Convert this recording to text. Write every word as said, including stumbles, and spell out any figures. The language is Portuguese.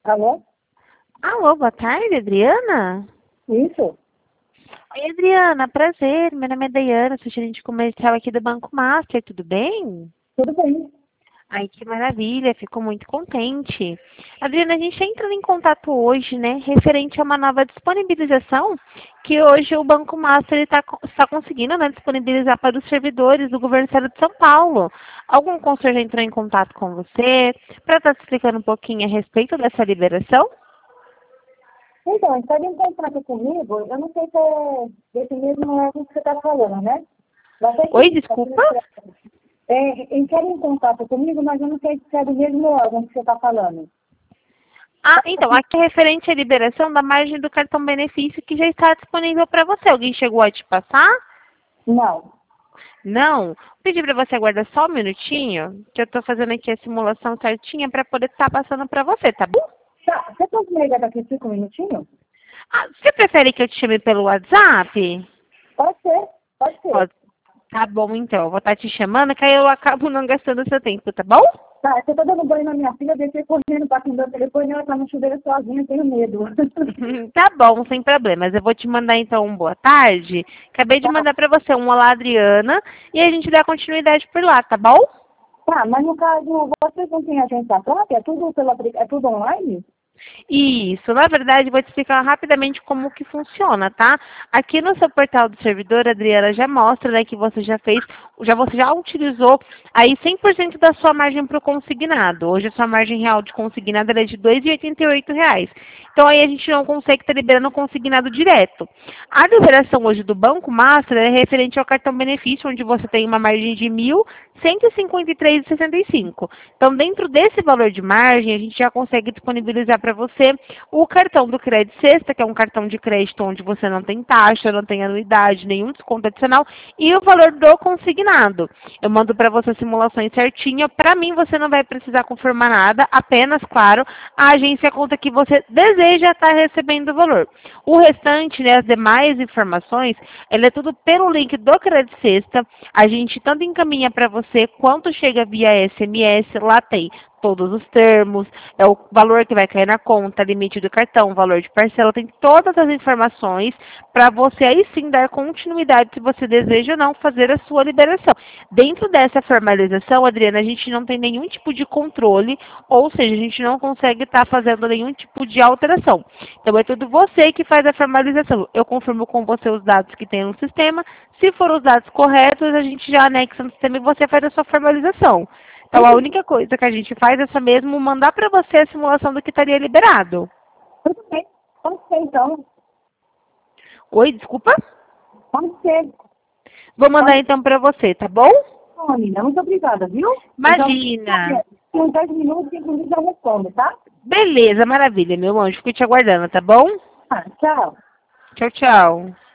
Alô? Alô, boa tarde, Adriana? Isso? Oi, Adriana, prazer. Meu nome é Dayana, sou gerente comercial aqui do Banco Master, tudo bem? Tudo bem. Ai, que maravilha, fico muito contente. Adriana, a gente está entrando em contato hoje, né, referente a uma nova disponibilização que hoje o Banco Master está está conseguindo, né, disponibilizar para os servidores do governo do estado de São Paulo. Algum conselho já entrou em contato com você para estar te explicando um pouquinho a respeito dessa liberação? Então, está em contato comigo, eu não sei se é desse mesmo órgão que você está falando, né? Vai ter que- Oi, desculpa? É, entraram em contato comigo, mas eu não sei se é do mesmo órgão que você está falando. Ah, então, aqui é referente à liberação da margem do cartão benefício que já está disponível para você. Alguém chegou a te passar? Não. Não? Vou pedir para você aguardar só um minutinho, que eu estou fazendo aqui a simulação certinha para poder estar passando para você, tá bom? Tá, você pode me ligar daqui cinco minutinhos? Ah, você prefere que eu te chame pelo WhatsApp? Pode ser, pode ser. Pode. Tá bom, então. Eu vou estar te chamando, que aí eu acabo não gastando seu tempo, tá bom? Tá, você tá dando banho na minha filha, eu deixei correndo para atender o telefone, ela tá no chuveiro sozinha, eu tenho medo. Tá bom, sem problemas. Eu vou te mandar então um boa tarde. Acabei de Tá, mandar para você um olá, Adriana, e a gente dá continuidade por lá, tá bom? tá, mas no caso, vocês não têm agência própria? É tudo, pelo, apli- é tudo online? Isso, na verdade, vou te explicar rapidamente como que funciona, tá? Aqui no seu portal do servidor, a Adriana já mostra, né, que você já fez, já você já utilizou aí cem por cento da sua margem para o consignado. Hoje a sua margem real de consignado ela é de dois reais e oitenta e oito centavos. Então aí a gente não consegue estar liberando o consignado direto. A liberação hoje do Banco Master é referente ao cartão benefício, onde você tem uma margem de mil cento e cinquenta e três reais e sessenta e cinco centavos. Então, dentro desse valor de margem, a gente já consegue disponibilizar para você o cartão do Crédito Sexta, que é um cartão de crédito onde você não tem taxa, não tem anuidade, nenhum desconto adicional, e o valor do consignado. Eu mando para você simulações certinha. Para mim, você não vai precisar confirmar nada, apenas, claro, a agência conta que você deseja estar recebendo o valor. O restante, né, as demais informações, ela é tudo pelo link do Crédito Sexta. A gente tanto encaminha para você quanto chega via S M S. Lá tem todos os termos, é o valor que vai cair na conta, limite do cartão, valor de parcela, tem todas as informações para você aí sim dar continuidade se você deseja ou não fazer a sua liberação. Dentro dessa formalização, Adriana, a gente não tem nenhum tipo de controle, ou seja, a gente não consegue estar fazendo nenhum tipo de alteração. Então é tudo você que faz a formalização. Eu confirmo com você os dados que tem no sistema, se for os dados corretos, a gente já anexa no sistema e você faz a sua formalização. Então, a única coisa que a gente faz é só mesmo mandar para você a simulação do que estaria liberado. Tudo bem, pode ser então. Oi, desculpa? Pode ser. Vou mandar então para você, tá bom? Bom, Nina, muito obrigada, viu? Imagina. Então, em dez minutos, inclusive, eu respondo, tá? Beleza, maravilha, meu anjo. Fico te aguardando, tá bom? Ah, tchau. Tchau, tchau.